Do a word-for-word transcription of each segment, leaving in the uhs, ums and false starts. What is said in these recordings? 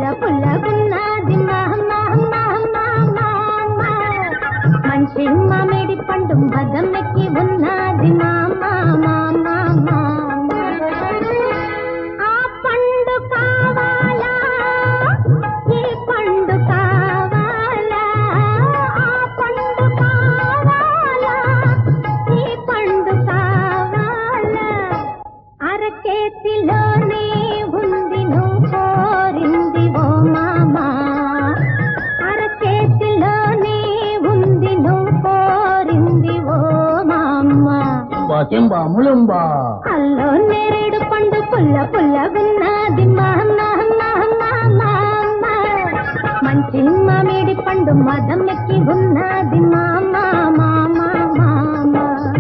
పుల్లగున్నది మంచి మామిడి పండు మదమెక్కి ఉన్నది మామా మామా ఆ పండు కావాలా ఈ పండు కావాలా ఆ పండు కావాలా ఈ పండు కావాలా అరచేతిలోనే ఉంది నువ్వు కోరింది ఓ మామా అరచేతిలోనే ఉంది నువ్వు కోరింది ఓ మామా చెంబా ములుంబా అల్లో నేరేడు పండు పుల్ల పుల్లగున్నది మామా మంచి మామిడి పండు మదం ఎక్కి ఉన్నది మామా మామా మామా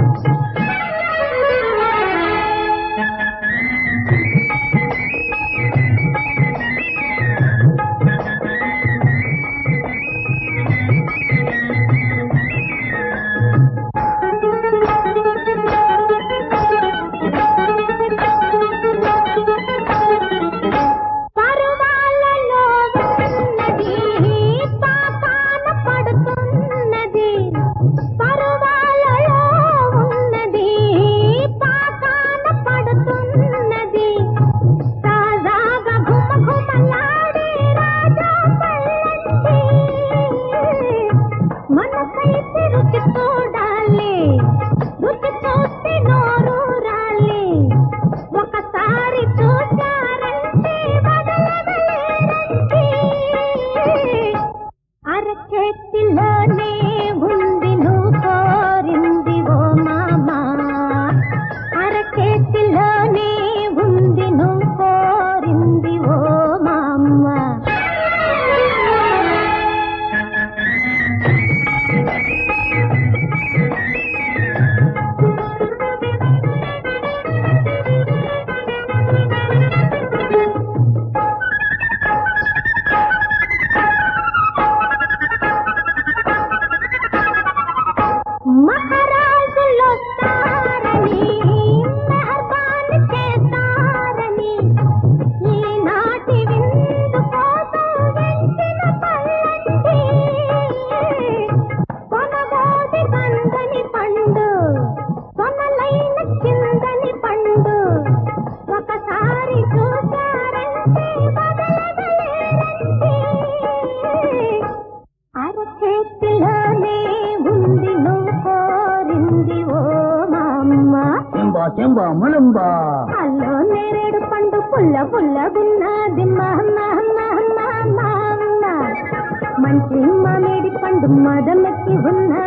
అరచేతిలోనే ఉంది నువ్వు కోరింది ఓ మామా అరచేతిలోనే ఉంది నువ్వు కోరింది ఓ మామా మహారాజులొస్తారని మెహర్బాన్ చేస్తారని ఈనాటి విందు కోసం వెంచిన పళ్ళంటి కొనగోడి కందని పండు కొనలైన చిందని పండు ఒకసారి చూశారంటే వదలగలేరంటే అరచేతిలోనే ఉంది నువ్వు కోరింది ఓ మామా చెంబా చెంబా ములుంబా అల్లో నేరేడు పండు పుల్ల పుల్లగున్నది మంచి మామిడి పండు మదమెక్కి ఉన్నది